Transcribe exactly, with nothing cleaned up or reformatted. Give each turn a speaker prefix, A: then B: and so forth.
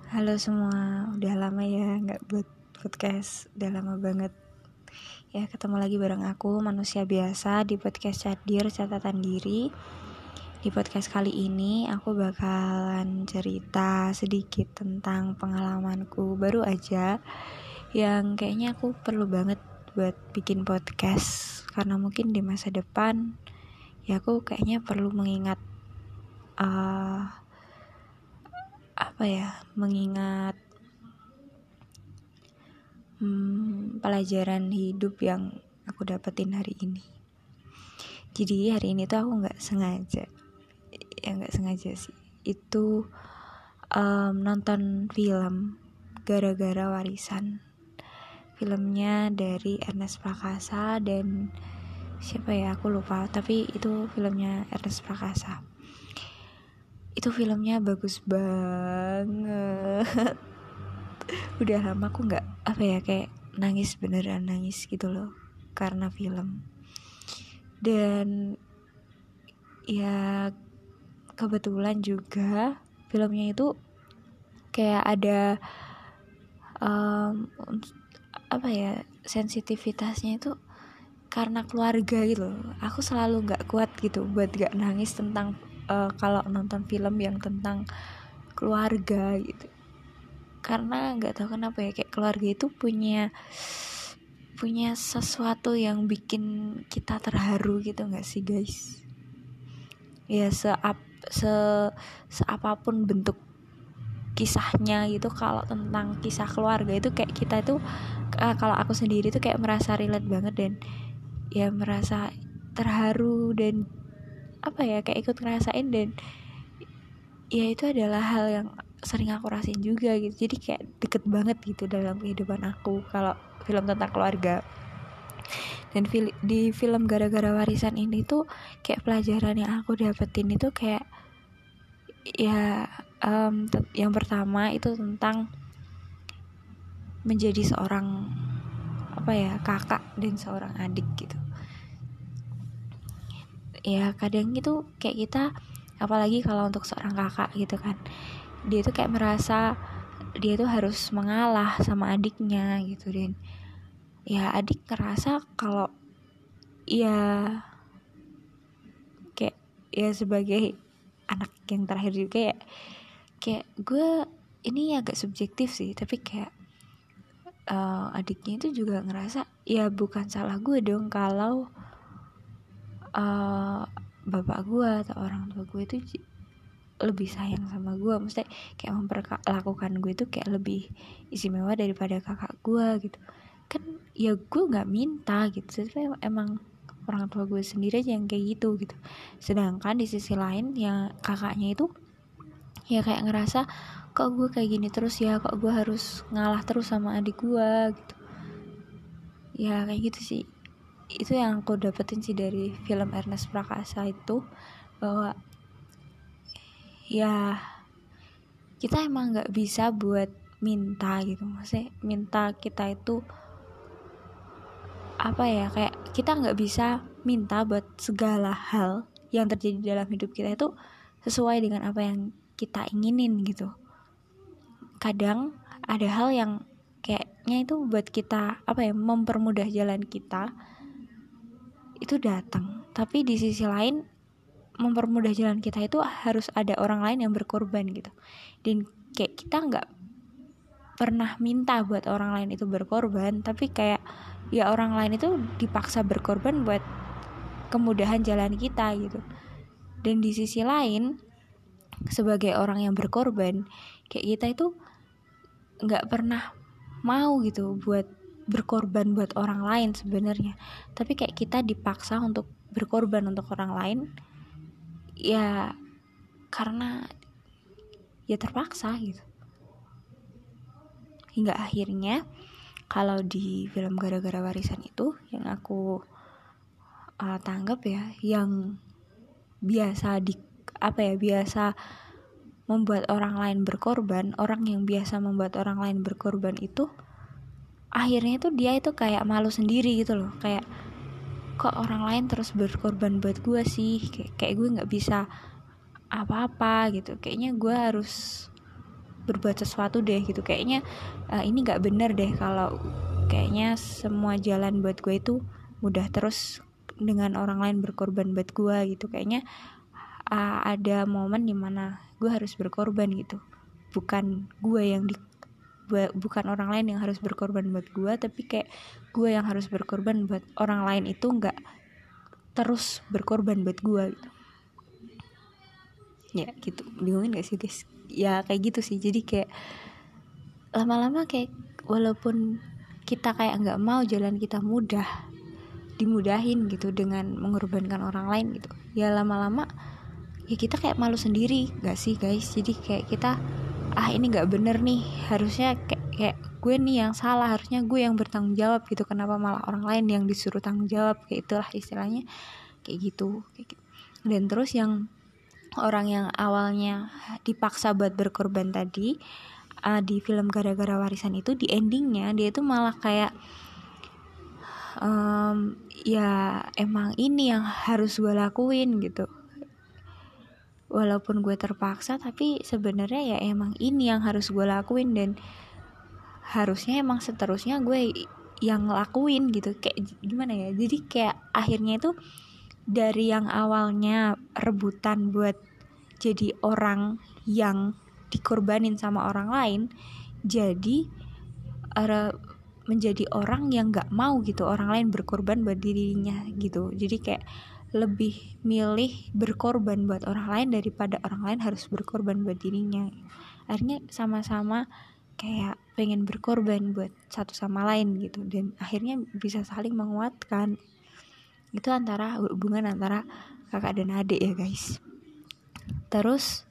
A: Halo semua, udah lama ya nggak buat podcast, udah lama banget. Ya ketemu lagi bareng aku, manusia biasa di podcast Cadir Catatan Diri. Di podcast kali ini aku bakalan cerita sedikit tentang pengalamanku baru aja, yang kayaknya aku perlu banget buat bikin podcast, karena mungkin di masa depan ya aku kayaknya perlu mengingat uh, apa ya, mengingat hmm, pelajaran hidup yang aku dapetin hari ini. Jadi hari ini tuh aku nggak sengaja, ya nggak sengaja sih, itu um, nonton film Gara-Gara Warisan. Filmnya dari Ernest Prakasa dan siapa ya, aku lupa, tapi itu filmnya Ernest Prakasa. Itu filmnya bagus banget. Udah lama aku nggak apa ya kayak nangis beneran nangis gitu loh karena film. Dan ya kebetulan juga filmnya itu kayak ada um, apa ya, sensitivitasnya itu karena keluarga gitu loh. Aku selalu nggak kuat gitu buat nggak nangis tentang uh, kalau nonton film yang tentang keluarga gitu, karena nggak tahu kenapa ya, kayak keluarga itu punya punya sesuatu yang bikin kita terharu gitu nggak sih guys? Ya seap se seapapun bentuk kisahnya gitu, kalau tentang kisah keluarga itu kayak kita itu uh, kalau aku sendiri tuh kayak merasa relate banget dan ya merasa terharu dan apa ya, kayak ikut ngerasain, dan ya itu adalah hal yang sering aku rasain juga gitu. Jadi kayak deket banget gitu dalam kehidupan aku kalau film tentang keluarga. Dan fil- di film Gara-Gara Warisan ini tuh kayak pelajaran yang aku dapetin itu kayak ya um, t- yang pertama itu tentang menjadi seorang apa ya, kakak dan seorang adik gitu. Ya kadang itu kayak kita, apalagi kalau untuk seorang kakak gitu kan, dia tuh kayak merasa dia tuh harus mengalah sama adiknya gitu. Dan ya adik ngerasa kalau ya kayak ya sebagai anak yang terakhir juga ya, kayak gue ini agak subjektif sih, tapi kayak uh, adiknya itu juga ngerasa ya bukan salah gue dong kalau uh, bapak gue atau orang tua gue itu lebih sayang sama gue, maksudnya kayak memperlakukan gue itu kayak lebih istimewa daripada kakak gue gitu kan. Ya gue nggak minta gitu, tapi emang orang tua gue sendiri aja yang kayak gitu gitu. Sedangkan di sisi lain ya kakaknya itu ya kayak ngerasa kok gue kayak gini terus ya, kok gue harus ngalah terus sama adik gue gitu. Ya kayak gitu sih, itu yang aku dapetin sih dari film Ernest Prakasa itu, bahwa ya kita emang nggak bisa buat minta gitu, maksudnya minta kita itu apa ya, kayak kita nggak bisa minta buat segala hal yang terjadi dalam hidup kita itu sesuai dengan apa yang kita inginin gitu. Kadang ada hal yang kayaknya itu buat kita apa ya, mempermudah jalan kita itu datang, tapi di sisi lain mempermudah jalan kita itu harus ada orang lain yang berkorban gitu. Dan kayak kita nggak pernah minta buat orang lain itu berkorban, tapi kayak ya orang lain itu dipaksa berkorban buat kemudahan jalan kita gitu. Dan di sisi lain sebagai orang yang berkorban, kayak kita itu nggak pernah mau gitu buat berkorban buat orang lain sebenarnya, tapi kayak kita dipaksa untuk berkorban untuk orang lain ya karena ya terpaksa gitu. Hingga akhirnya kalau di film Gara-Gara Warisan itu yang aku uh, tanggap ya, yang biasa di apa ya, biasa membuat orang lain berkorban, orang yang biasa membuat orang lain berkorban itu akhirnya tuh dia itu kayak malu sendiri gitu loh, kayak kok orang lain terus berkorban buat gue sih, kayak, kayak gue nggak bisa apa-apa gitu, kayaknya gue harus berbuat sesuatu deh gitu, kayaknya uh, ini nggak bener deh kalau kayaknya semua jalan buat gue itu mudah terus dengan orang lain berkorban buat gue gitu. Kayaknya uh, ada momen dimana gue harus berkorban gitu, bukan gue yang di bukan orang lain yang harus berkorban buat gue, tapi kayak gue yang harus berkorban buat orang lain itu nggak terus berkorban buat gue gitu. Ya gitu, bingungin gak sih guys? Ya kayak gitu sih. Jadi kayak lama-lama kayak walaupun kita kayak nggak mau jalan kita mudah, dimudahin gitu dengan mengorbankan orang lain gitu, ya lama-lama ya kita kayak malu sendiri gak sih guys? Jadi kayak kita ah ini nggak bener nih, harusnya kayak, kayak gue nih yang salah, harusnya gue yang bertanggung jawab gitu, kenapa malah orang lain yang disuruh tanggung jawab, kayak itulah istilahnya kayak gitu, kayak gitu. Dan terus yang orang yang awalnya dipaksa buat berkorban tadi uh, di film Gara-gara Warisan itu, di endingnya dia itu malah kayak um, ya emang ini yang harus gue lakuin gitu, walaupun gue terpaksa tapi sebenarnya ya emang ini yang harus gue lakuin, dan harusnya emang seterusnya gue yang ngelakuin gitu. Kayak gimana ya, jadi kayak akhirnya itu dari yang awalnya rebutan buat jadi orang yang dikorbanin sama orang lain, jadi uh, menjadi orang yang gak mau gitu orang lain berkorban buat dirinya gitu. Jadi kayak lebih milih berkorban buat orang lain daripada orang lain harus berkorban buat dirinya. Akhirnya sama-sama kayak pengen berkorban buat satu sama lain gitu, dan akhirnya bisa saling menguatkan. Itu antara hubungan antara kakak dan adik ya guys. Terus